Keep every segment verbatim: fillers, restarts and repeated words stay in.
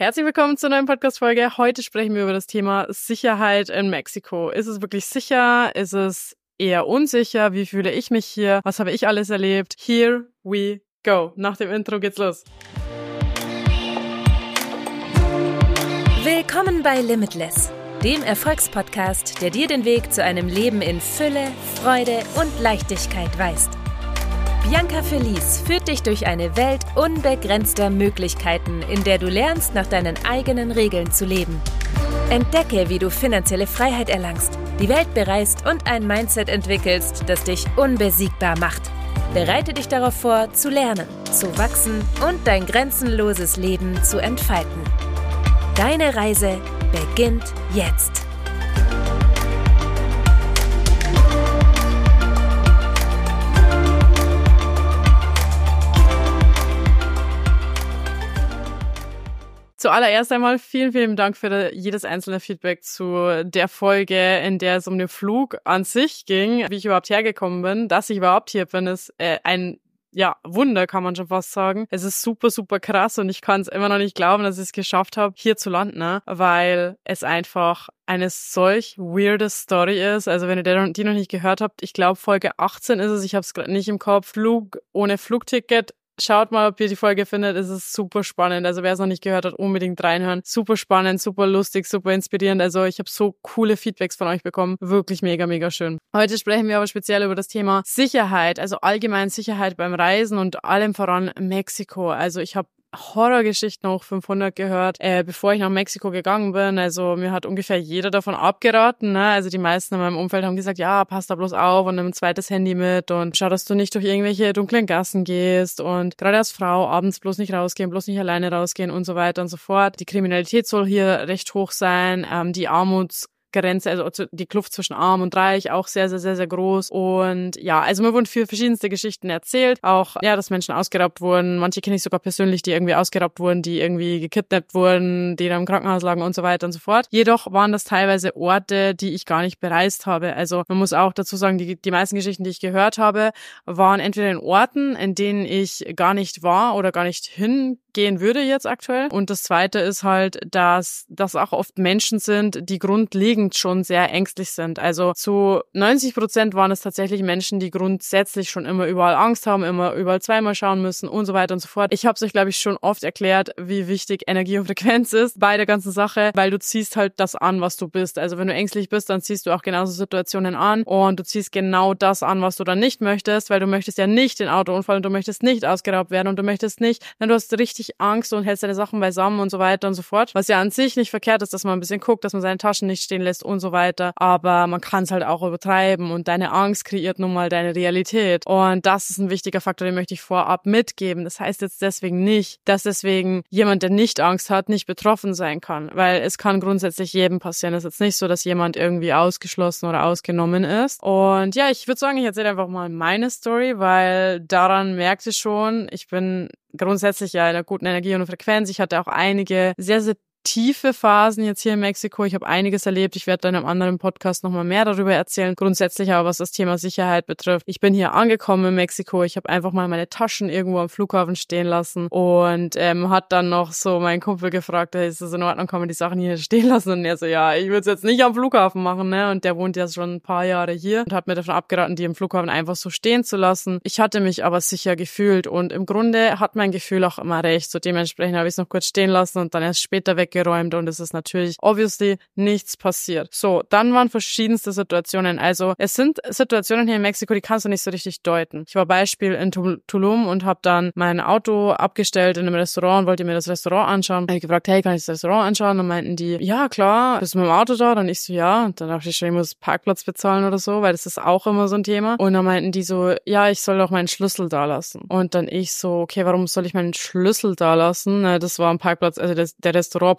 Herzlich willkommen zur neuen Podcast-Folge. Heute sprechen wir über das Thema Sicherheit in Mexiko. Ist es wirklich sicher? Ist es eher unsicher? Wie fühle ich mich hier? Was habe ich alles erlebt? Here we go. Nach dem Intro geht's los. Willkommen bei Limitless, dem Erfolgspodcast, der dir den Weg zu einem Leben in Fülle, Freude und Leichtigkeit weist. Bianca Felice führt dich durch eine Welt unbegrenzter Möglichkeiten, in der du lernst, nach deinen eigenen Regeln zu leben. Entdecke, wie du finanzielle Freiheit erlangst, die Welt bereist und ein Mindset entwickelst, das dich unbesiegbar macht. Bereite dich darauf vor, zu lernen, zu wachsen und dein grenzenloses Leben zu entfalten. Deine Reise beginnt jetzt. Zuallererst einmal vielen, vielen Dank für jedes einzelne Feedback zu der Folge, in der es um den Flug an sich ging, wie ich überhaupt hergekommen bin. Dass ich überhaupt hier bin, ist äh, ein ja Wunder, kann man schon fast sagen. Es ist super, super krass und ich kann es immer noch nicht glauben, dass ich es geschafft habe, hier zu landen, ne? Weil es einfach eine solch weirde Story ist. Also wenn ihr die noch nicht gehört habt, ich glaube Folge achtzehn ist es, ich habe es gerade nicht im Kopf, Flug ohne Flugticket. Schaut mal, ob ihr die Folge findet. Es ist super spannend. Also wer es noch nicht gehört hat, unbedingt reinhören. Super spannend, super lustig, super inspirierend. Also ich habe so coole Feedbacks von euch bekommen. Wirklich mega, mega schön. Heute sprechen wir aber speziell über das Thema Sicherheit. Also allgemein Sicherheit beim Reisen und allem voran Mexiko. Also ich habe Horrorgeschichten hoch fünfhundert gehört, äh, bevor ich nach Mexiko gegangen bin. Also mir hat ungefähr jeder davon abgeraten, ne? Also die meisten in meinem Umfeld haben gesagt, ja, pass da bloß auf und nimm ein zweites Handy mit und schau, dass du nicht durch irgendwelche dunklen Gassen gehst und gerade als Frau abends bloß nicht rausgehen, bloß nicht alleine rausgehen und so weiter und so fort. Die Kriminalität soll hier recht hoch sein, ähm, die Armuts Grenze, also die Kluft zwischen Arm und Reich, auch sehr, sehr, sehr, sehr groß. Und ja, also mir wurden viel verschiedenste Geschichten erzählt. Auch, ja, dass Menschen ausgeraubt wurden. Manche kenne ich sogar persönlich, die irgendwie ausgeraubt wurden, die irgendwie gekidnappt wurden, die dann im Krankenhaus lagen und so weiter und so fort. Jedoch waren das teilweise Orte, die ich gar nicht bereist habe. Also man muss auch dazu sagen, die, die meisten Geschichten, die ich gehört habe, waren entweder in Orten, in denen ich gar nicht war oder gar nicht hingehen würde jetzt aktuell. Und das Zweite ist halt, dass das auch oft Menschen sind, die grundlegend schon sehr ängstlich sind. Also zu neunzig Prozent waren es tatsächlich Menschen, die grundsätzlich schon immer überall Angst haben, immer überall zweimal schauen müssen und so weiter und so fort. Ich habe es euch, glaube ich, schon oft erklärt, wie wichtig Energie und Frequenz ist bei der ganzen Sache, weil du ziehst halt das an, was du bist. Also wenn du ängstlich bist, dann ziehst du auch genauso Situationen an und du ziehst genau das an, was du dann nicht möchtest, weil du möchtest ja nicht den Autounfall und du möchtest nicht ausgeraubt werden und du möchtest nicht, denn du hast richtig Angst und hältst deine Sachen beisammen und so weiter und so fort. Was ja an sich nicht verkehrt ist, dass man ein bisschen guckt, dass man seine Taschen nicht stehen lässt und so weiter, aber man kann es halt auch übertreiben und deine Angst kreiert nun mal deine Realität und das ist ein wichtiger Faktor, den möchte ich vorab mitgeben. Das heißt jetzt deswegen nicht, dass deswegen jemand, der nicht Angst hat, nicht betroffen sein kann, weil es kann grundsätzlich jedem passieren. Es ist jetzt nicht so, dass jemand irgendwie ausgeschlossen oder ausgenommen ist und ja, ich würde sagen, ich erzähle einfach mal meine Story, weil daran merkt ihr schon, ich bin grundsätzlich ja in einer guten Energie und Frequenz. Ich hatte auch einige sehr, sehr tiefe Phasen jetzt hier in Mexiko. Ich habe einiges erlebt. Ich werde dann in einem anderen Podcast nochmal mehr darüber erzählen. Grundsätzlich aber, was das Thema Sicherheit betrifft. Ich bin hier angekommen in Mexiko. Ich habe einfach mal meine Taschen irgendwo am Flughafen stehen lassen und ähm, hat dann noch so mein Kumpel gefragt, hey, ist das in Ordnung, kann man die Sachen hier stehen lassen? Und er so, ja, ich würde es jetzt nicht am Flughafen machen, ne? Und der wohnt ja schon ein paar Jahre hier und hat mir davon abgeraten, die im Flughafen einfach so stehen zu lassen. Ich hatte mich aber sicher gefühlt und im Grunde hat mein Gefühl auch immer recht. So dementsprechend habe ich es noch kurz stehen lassen und dann erst später weg geräumt und es ist natürlich obviously nichts passiert. So, dann waren verschiedenste Situationen. Also es sind Situationen hier in Mexiko, die kannst du nicht so richtig deuten. Ich war Beispiel in Tulum und habe dann mein Auto abgestellt in einem Restaurant und wollte mir das Restaurant anschauen. Habe ich gefragt, hey, kann ich das Restaurant anschauen? Und meinten die, ja klar, bist du mit dem Auto da? Dann ich so, ja. Und dann dachte ich schon, ich muss Parkplatz bezahlen oder so, weil das ist auch immer so ein Thema. Und dann meinten die so, ja, ich soll doch meinen Schlüssel da lassen. Und dann ich so, okay, warum soll ich meinen Schlüssel da lassen? Das war ein Parkplatz, also das, der Restaurantparkplatz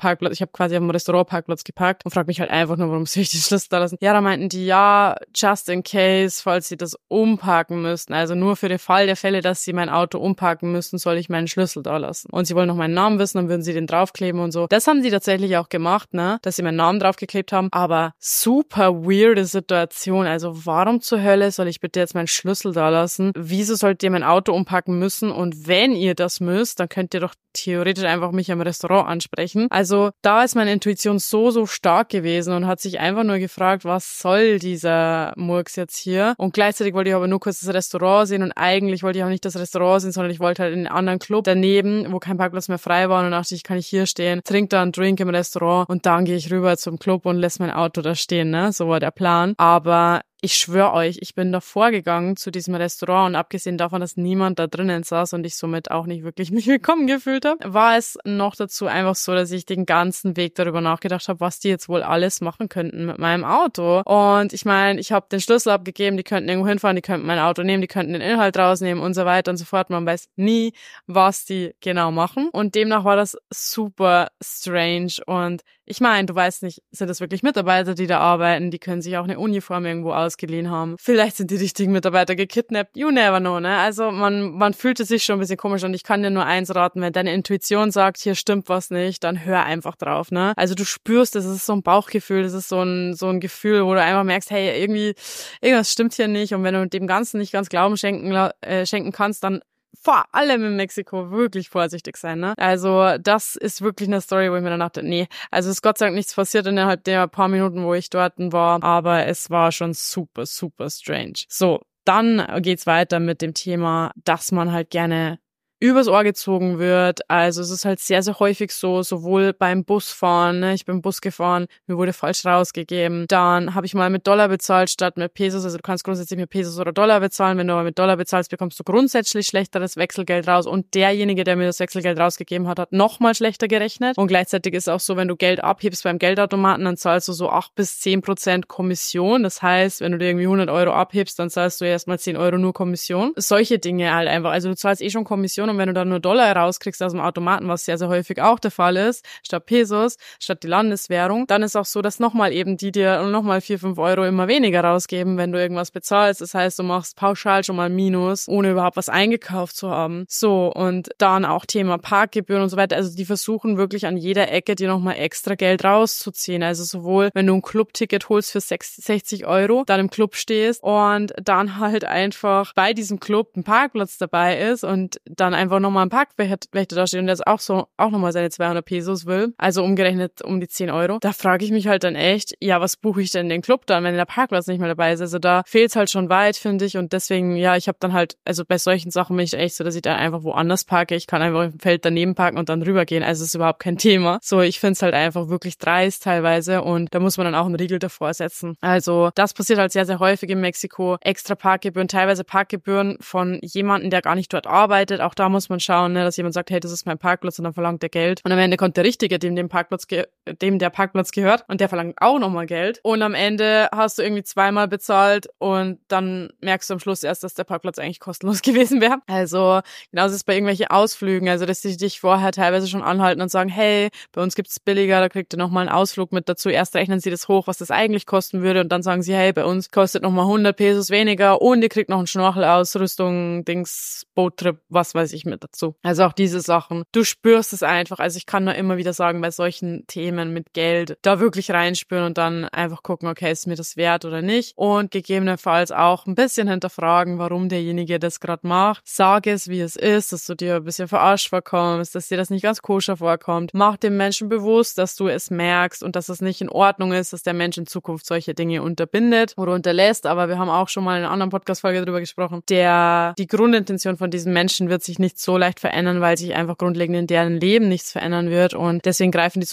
Restaurantparkplatz, ich habe quasi auf dem Restaurantparkplatz geparkt und frage mich halt einfach nur, warum soll ich die Schlüssel da lassen? Ja, da meinten die, ja, just in case, falls sie das umparken müssten, also nur für den Fall der Fälle, dass sie mein Auto umparken müssten, soll ich meinen Schlüssel da lassen. Und sie wollen noch meinen Namen wissen, dann würden sie den draufkleben und so. Das haben sie tatsächlich auch gemacht, ne, dass sie meinen Namen draufgeklebt haben, aber super weirde Situation, also warum zur Hölle soll ich bitte jetzt meinen Schlüssel da lassen? Wieso sollt ihr mein Auto umpacken müssen? Und wenn ihr das müsst, dann könnt ihr doch theoretisch einfach mich am Restaurant ansprechen. Also da ist meine Intuition so, so stark gewesen und hat sich einfach nur gefragt, was soll dieser Murks jetzt hier? Und gleichzeitig wollte ich aber nur kurz das Restaurant sehen und eigentlich wollte ich auch nicht das Restaurant sehen, sondern ich wollte halt in einen anderen Club daneben, wo kein Parkplatz mehr frei war und dachte ich, kann ich hier stehen, trink da einen Drink im Restaurant und dann gehe ich rüber zum Club und lässt mein Auto da stehen, ne? So war der Plan. Aber ich schwöre euch, ich bin davor gegangen zu diesem Restaurant und abgesehen davon, dass niemand da drinnen saß und ich somit auch nicht wirklich mich willkommen gefühlt habe, war es noch dazu einfach so, dass ich den ganzen Weg darüber nachgedacht habe, was die jetzt wohl alles machen könnten mit meinem Auto. Und ich meine, ich habe den Schlüssel abgegeben, die könnten irgendwo hinfahren, die könnten mein Auto nehmen, die könnten den Inhalt rausnehmen und so weiter und so fort. Man weiß nie, was die genau machen. Und demnach war das super strange. Und ich meine, du weißt nicht, sind das wirklich Mitarbeiter, die da arbeiten? Die können sich auch eine Uniform irgendwo ausgeliehen haben. Vielleicht sind die richtigen Mitarbeiter gekidnappt. You never know, ne? Also man man fühlte sich schon ein bisschen komisch und ich kann dir nur eins raten, wenn deine Intuition sagt, hier stimmt was nicht, dann hör einfach drauf, ne? Also du spürst, das ist so ein Bauchgefühl, das ist so ein so ein Gefühl, wo du einfach merkst, hey, irgendwie irgendwas stimmt hier nicht und wenn du dem Ganzen nicht ganz Glauben schenken äh, schenken kannst, dann vor allem in Mexiko wirklich vorsichtig sein, ne? Also das ist wirklich eine Story, wo ich mir dann dachte, nee, also es ist Gott sei Dank nichts passiert innerhalb der paar Minuten, wo ich dort war, aber es war schon super, super strange. So, dann geht's weiter mit dem Thema, dass man halt gerne übers Ohr gezogen wird. Also es ist halt sehr, sehr häufig so, sowohl beim Busfahren, ne? Ich bin Bus gefahren, mir wurde falsch rausgegeben. Dann habe ich mal mit Dollar bezahlt statt mit Pesos. Also du kannst grundsätzlich mit Pesos oder Dollar bezahlen. Wenn du aber mit Dollar bezahlst, bekommst du grundsätzlich schlechteres Wechselgeld raus. Und derjenige, der mir das Wechselgeld rausgegeben hat, hat nochmal schlechter gerechnet. Und gleichzeitig ist auch so, wenn du Geld abhebst beim Geldautomaten, dann zahlst du so acht bis zehn Prozent Kommission. Das heißt, wenn du dir irgendwie hundert Euro abhebst, dann zahlst du erstmal zehn Euro nur Kommission. Solche Dinge halt einfach. Also du zahlst eh schon Kommission und wenn du dann nur Dollar rauskriegst aus dem Automaten, was sehr, sehr häufig auch der Fall ist, statt Pesos, statt die Landeswährung, dann ist auch so, dass nochmal eben die dir nochmal vier, fünf Euro immer weniger rausgeben, wenn du irgendwas bezahlst. Das heißt, du machst pauschal schon mal Minus, ohne überhaupt was eingekauft zu haben. So, und dann auch Thema Parkgebühren und so weiter. Also die versuchen wirklich an jeder Ecke dir nochmal extra Geld rauszuziehen. Also sowohl, wenn du ein Clubticket holst für sechzig Euro, dann im Club stehst und dann halt einfach bei diesem Club ein Parkplatz dabei ist und dann einfach nochmal ein Parkwächter da steht und der jetzt auch so auch nochmal seine zweihundert Pesos will, also umgerechnet um die zehn Euro, da frage ich mich halt dann echt, ja, was buche ich denn in den Club dann, wenn der Parkplatz nicht mehr dabei ist? Also da fehlt's halt schon weit, finde ich, und deswegen, ja, ich habe dann halt, also bei solchen Sachen bin ich echt so, dass ich da einfach woanders parke, ich kann einfach im Feld daneben parken und dann rübergehen, also ist überhaupt kein Thema. So, ich finde es halt einfach wirklich dreist teilweise und da muss man dann auch einen Riegel davor setzen. Also das passiert halt sehr, sehr häufig in Mexiko, extra Parkgebühren, teilweise Parkgebühren von jemandem, der gar nicht dort arbeitet, auch da muss man schauen, ne, dass jemand sagt, hey, das ist mein Parkplatz und dann verlangt der Geld. Und am Ende kommt der Richtige, dem, dem, Parkplatz ge- dem der Parkplatz gehört und der verlangt auch nochmal Geld. Und am Ende hast du irgendwie zweimal bezahlt und dann merkst du am Schluss erst, dass der Parkplatz eigentlich kostenlos gewesen wäre. Also genauso ist es bei irgendwelchen Ausflügen, also dass sie dich vorher teilweise schon anhalten und sagen, hey, bei uns gibt's billiger, da kriegt ihr nochmal einen Ausflug mit dazu. Erst rechnen sie das hoch, was das eigentlich kosten würde und dann sagen sie, hey, bei uns kostet nochmal hundert Pesos weniger und ihr kriegt noch einen Schnorchel, Ausrüstung, Dings, Boottrip, was weiß ich mit dazu. Also auch diese Sachen. Du spürst es einfach. Also ich kann nur immer wieder sagen, bei solchen Themen mit Geld, da wirklich reinspüren und dann einfach gucken, okay, ist mir das wert oder nicht? Und gegebenenfalls auch ein bisschen hinterfragen, warum derjenige das gerade macht. Sag es, wie es ist, dass du dir ein bisschen verarscht vorkommst, dass dir das nicht ganz koscher vorkommt. Mach dem Menschen bewusst, dass du es merkst und dass es nicht in Ordnung ist, dass der Mensch in Zukunft solche Dinge unterbindet oder unterlässt. Aber wir haben auch schon mal in einer anderen Podcast-Folge darüber gesprochen. Der, die Grundintention von diesen Menschen wird sich nicht so leicht verändern, weil sich einfach grundlegend in deren Leben nichts verändern wird und deswegen greifen die zu solchen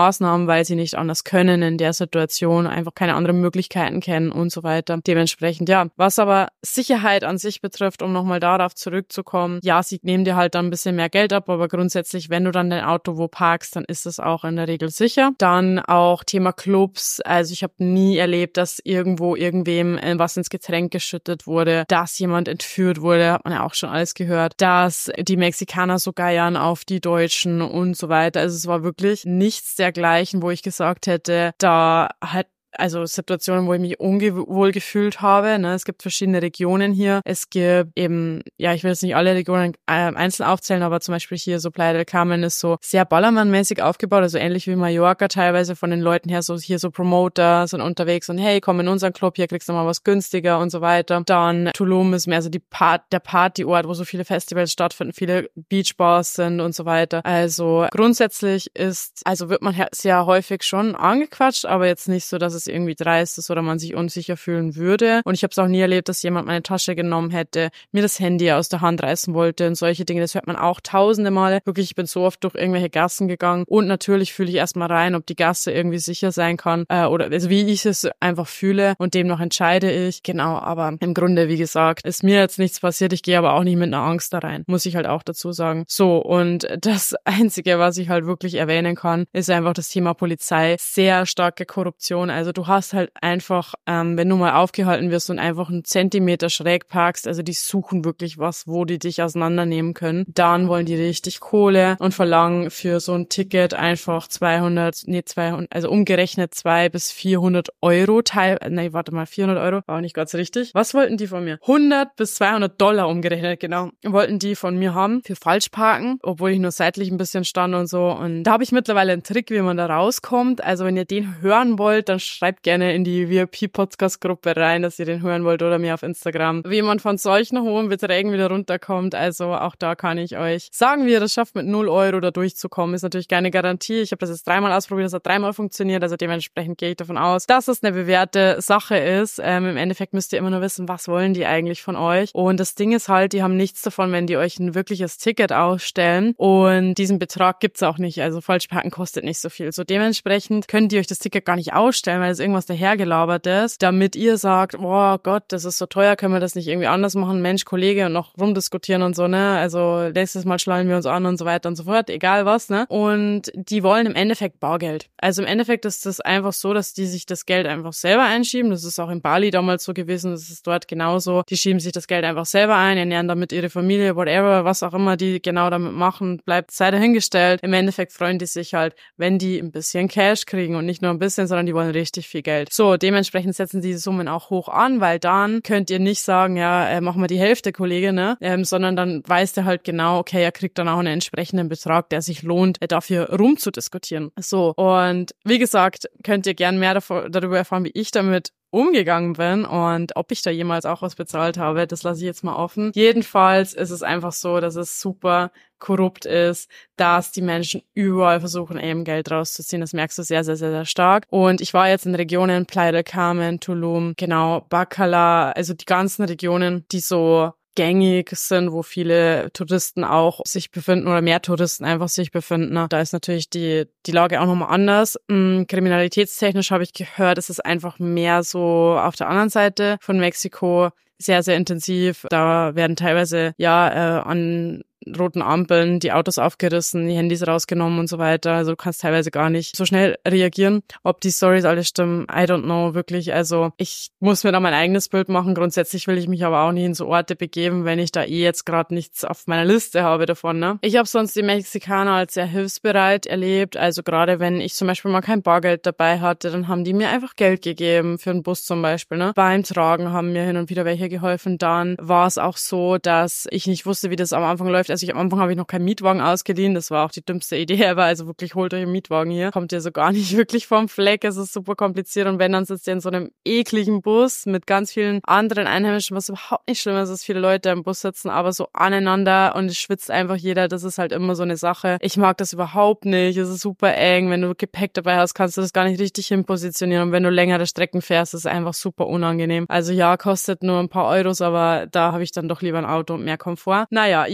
Maßnahmen, weil sie nicht anders können in der Situation, einfach keine anderen Möglichkeiten kennen und so weiter. Dementsprechend, ja. Was aber Sicherheit an sich betrifft, um nochmal darauf zurückzukommen, ja, sie nehmen dir halt dann ein bisschen mehr Geld ab, aber grundsätzlich, wenn du dann dein Auto wo parkst, dann ist es auch in der Regel sicher. Dann auch Thema Clubs, also ich habe nie erlebt, dass irgendwo irgendwem was ins Getränk geschüttet wurde, dass jemand entführt wurde, hat man ja auch schon alles gehört, dass die Mexikaner so geiern auf die Deutschen und so weiter. Also es war wirklich nichts dergleichen, wo ich gesagt hätte, da hat also Situationen, wo ich mich unwohl gefühlt habe. Ne? Es gibt verschiedene Regionen hier. Es gibt eben, ja, ich will jetzt nicht alle Regionen äh, einzeln aufzählen, aber zum Beispiel hier so Playa del Carmen ist so sehr ballermannmäßig aufgebaut, also ähnlich wie Mallorca teilweise von den Leuten her, so hier so Promoter sind unterwegs und hey, komm in unseren Club, hier kriegst du mal was günstiger und so weiter. Dann Tulum ist mehr so die Part, der Partyort, wo so viele Festivals stattfinden, viele Beachbars sind und so weiter. Also grundsätzlich ist, also wird man sehr häufig schon angequatscht, aber jetzt nicht so, dass es irgendwie dreist ist oder man sich unsicher fühlen würde. Und ich habe es auch nie erlebt, dass jemand meine Tasche genommen hätte, mir das Handy aus der Hand reißen wollte und solche Dinge. Das hört man auch tausende Male. Wirklich, ich bin so oft durch irgendwelche Gassen gegangen und natürlich fühle ich erstmal rein, ob die Gasse irgendwie sicher sein kann äh, oder also wie ich es einfach fühle und demnach entscheide ich. Genau, aber im Grunde, wie gesagt, ist mir jetzt nichts passiert. Ich gehe aber auch nicht mit einer Angst da rein, muss ich halt auch dazu sagen. So, und das Einzige, was ich halt wirklich erwähnen kann, ist einfach das Thema Polizei. Sehr starke Korruption. Also du hast halt einfach, ähm, wenn du mal aufgehalten wirst und einfach einen Zentimeter schräg parkst, also die suchen wirklich was, wo die dich auseinandernehmen können, dann wollen die richtig Kohle und verlangen für so ein Ticket einfach zweihundert, nee zweihundert, also umgerechnet zweihundert bis vierhundert Euro, Teil, nee, warte mal, vierhundert Euro, war auch nicht ganz richtig. Was wollten die von mir? hundert bis zweihundert Dollar umgerechnet, genau, wollten die von mir haben für Falschparken, obwohl ich nur seitlich ein bisschen stand und so. Und da habe ich mittlerweile einen Trick, wie man da rauskommt. Also wenn ihr den hören wollt, dann schreibt gerne in die V I P-Podcast-Gruppe rein, dass ihr den hören wollt oder mir auf Instagram, wie man von solchen hohen Beträgen wieder runterkommt. Also auch da kann ich euch sagen, wie ihr das schafft, mit null Euro da durchzukommen. Ist natürlich keine Garantie. Ich habe das jetzt dreimal ausprobiert, das hat dreimal funktioniert. Also dementsprechend gehe ich davon aus, dass es eine bewährte Sache ist. Ähm, im Endeffekt müsst ihr immer nur wissen, was wollen die eigentlich von euch. Und das Ding ist halt, die haben nichts davon, wenn die euch ein wirkliches Ticket ausstellen. Und diesen Betrag gibt's auch nicht. Also Falschparken kostet nicht so viel. So dementsprechend könnt ihr euch das Ticket gar nicht ausstellen, weil es irgendwas dahergelabert ist, damit ihr sagt, oh Gott, das ist so teuer, können wir das nicht irgendwie anders machen? Mensch, Kollege, und noch rumdiskutieren und so, ne? Also nächstes Mal schlagen wir uns an und so weiter und so fort, egal was, ne? Und die wollen im Endeffekt Bargeld. Also im Endeffekt ist das einfach so, dass die sich das Geld einfach selber einschieben. Das ist auch in Bali damals so gewesen, das ist dort genauso. Die schieben sich das Geld einfach selber ein, ernähren damit ihre Familie, whatever, was auch immer die genau damit machen, bleibt sei dahingestellt. Im Endeffekt freuen die sich halt, wenn die ein bisschen Cash kriegen und nicht nur ein bisschen, sondern die wollen richtig viel Geld. So, dementsprechend setzen diese Summen auch hoch an, weil dann könnt ihr nicht sagen, ja, äh, machen wir die Hälfte, Kollege, ne, ähm, sondern dann weiß der halt genau, okay, er kriegt dann auch einen entsprechenden Betrag, der sich lohnt, äh, dafür rumzudiskutieren. So, und wie gesagt, könnt ihr gern mehr davor, darüber erfahren, wie ich damit umgegangen bin und ob ich da jemals auch was bezahlt habe, das lasse ich jetzt mal offen. Jedenfalls ist es einfach so, dass es super korrupt ist, dass die Menschen überall versuchen, eben Geld rauszuziehen. Das merkst du sehr, sehr, sehr, sehr stark. Und ich war jetzt in Regionen Playa del Carmen, Tulum, genau, Bacalar, also die ganzen Regionen, die so gängig sind, wo viele Touristen auch sich befinden oder mehr Touristen einfach sich befinden. Da ist natürlich die die Lage auch nochmal anders. Mhm, kriminalitätstechnisch habe ich gehört, es ist einfach mehr so auf der anderen Seite von Mexiko sehr, sehr intensiv. Da werden teilweise ja äh, an roten Ampeln die Autos aufgerissen, die Handys rausgenommen und so weiter. Also du kannst teilweise gar nicht so schnell reagieren. Ob die Storys alle stimmen, I don't know, wirklich. Also ich muss mir da mein eigenes Bild machen. Grundsätzlich will ich mich aber auch nicht in so Orte begeben, wenn ich da eh jetzt gerade nichts auf meiner Liste habe davon. Ne? Ich habe sonst die Mexikaner als sehr hilfsbereit erlebt. Also gerade wenn ich zum Beispiel mal kein Bargeld dabei hatte, dann haben die mir einfach Geld gegeben für einen Bus zum Beispiel. Ne? Beim Tragen haben mir hin und wieder welche geholfen. Dann war es auch so, dass ich nicht wusste, wie das am Anfang läuft. Also ich, am Anfang habe ich noch keinen Mietwagen ausgeliehen. Das war auch die dümmste Idee ever. Also wirklich, holt euch einen Mietwagen hier. Kommt ihr so gar nicht wirklich vom Fleck. Es ist super kompliziert. Und wenn, dann sitzt ihr in so einem ekligen Bus mit ganz vielen anderen Einheimischen, was überhaupt nicht schlimm ist, dass viele Leute im Bus sitzen, aber so aneinander und es schwitzt einfach jeder. Das ist halt immer so eine Sache. Ich mag das überhaupt nicht. Es ist super eng. Wenn du Gepäck dabei hast, kannst du das gar nicht richtig hinpositionieren. Und wenn du längere Strecken fährst, ist es einfach super unangenehm. Also ja, kostet nur ein paar Euros, aber da habe ich dann doch lieber ein Auto und mehr Komfort. Naja, jedenfalls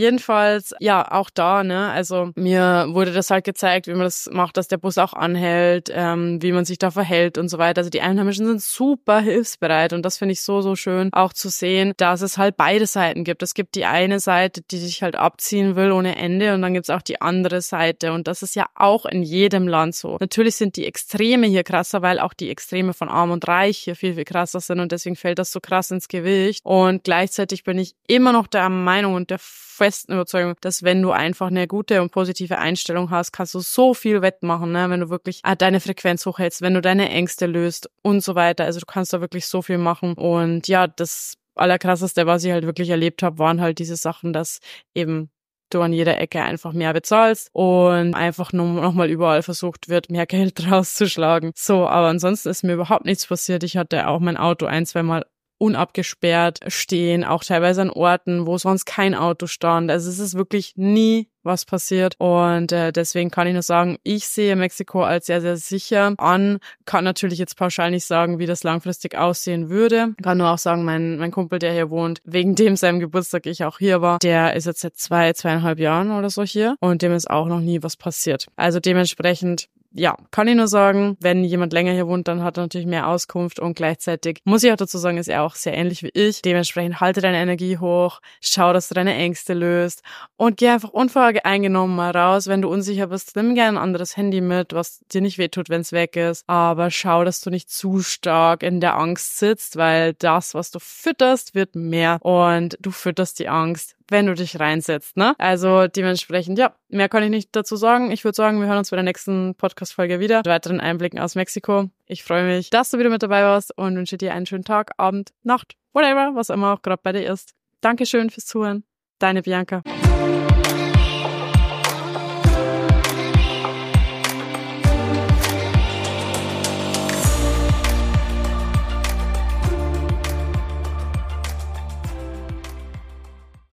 jedenfalls, ja, auch da, ne, also mir wurde das halt gezeigt, wie man das macht, dass der Bus auch anhält, ähm, wie man sich da verhält und so weiter. Also die Einheimischen sind super hilfsbereit und das finde ich so, so schön auch zu sehen, dass es halt beide Seiten gibt. Es gibt die eine Seite, die sich halt abziehen will ohne Ende und dann gibt's auch die andere Seite und das ist ja auch in jedem Land so. Natürlich sind die Extreme hier krasser, weil auch die Extreme von Arm und Reich hier viel, viel krasser sind und deswegen fällt das so krass ins Gewicht und gleichzeitig bin ich immer noch der Meinung und der festen Überzeugung, dass wenn du einfach eine gute und positive Einstellung hast, kannst du so viel wettmachen, ne? Wenn du wirklich deine Frequenz hochhältst, wenn du deine Ängste löst und so weiter. Also du kannst da wirklich so viel machen und ja, das Allerkrasseste, was ich halt wirklich erlebt habe, waren halt diese Sachen, dass eben du an jeder Ecke einfach mehr bezahlst und einfach nur nochmal überall versucht wird, mehr Geld rauszuschlagen. So, aber ansonsten ist mir überhaupt nichts passiert. Ich hatte auch mein Auto ein, zweimal unabgesperrt stehen, auch teilweise an Orten, wo sonst kein Auto stand. Also es ist wirklich nie was passiert und äh, deswegen kann ich nur sagen, ich sehe Mexiko als sehr, sehr sicher an. Kann natürlich jetzt pauschal nicht sagen, wie das langfristig aussehen würde. Kann nur auch sagen, mein mein Kumpel, der hier wohnt, wegen dem seinem Geburtstag ich auch hier war, der ist jetzt seit zwei, zweieinhalb Jahren oder so hier und dem ist auch noch nie was passiert. Also dementsprechend ja, kann ich nur sagen, wenn jemand länger hier wohnt, dann hat er natürlich mehr Auskunft und gleichzeitig muss ich auch dazu sagen, ist er auch sehr ähnlich wie ich. Dementsprechend halte deine Energie hoch, schau, dass du deine Ängste löst und geh einfach unvoreingenommen mal raus. Wenn du unsicher bist, nimm gerne ein anderes Handy mit, was dir nicht wehtut, wenn es weg ist, aber schau, dass du nicht zu stark in der Angst sitzt, weil das, was du fütterst, wird mehr und du fütterst die Angst, wenn du dich reinsetzt, ne? Also dementsprechend, ja, mehr kann ich nicht dazu sagen. Ich würde sagen, wir hören uns bei der nächsten Podcast-Folge wieder mit weiteren Einblicken aus Mexiko. Ich freue mich, dass du wieder mit dabei warst und wünsche dir einen schönen Tag, Abend, Nacht, whatever, was immer auch gerade bei dir ist. Dankeschön fürs Zuhören. Deine Bianca.